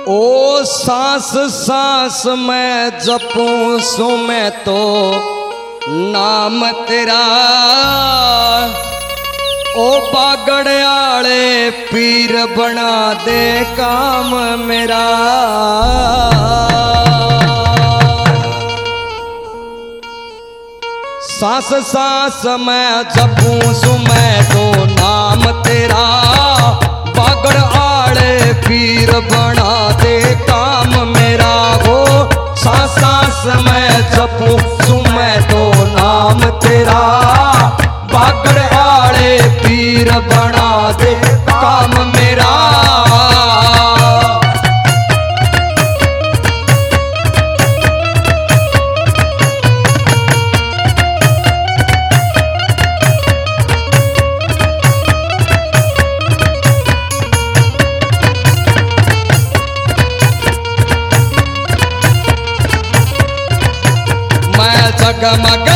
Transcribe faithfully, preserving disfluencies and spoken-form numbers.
ओ सांस सांस मैं जपूं सो मैं तो नाम तेरा। ओ बागड़ियाले पीर बना दे काम मेरा। सांस सांस मैं जपूं सो मैं तो नाम तेरा। बागड़ियाले पीर बना दे काम मेरा। वो सांस सांस मैं जपूं सो मैं तो नाम तेरा। बागड़ियाले पीर बना दे काम मेरा। जगमग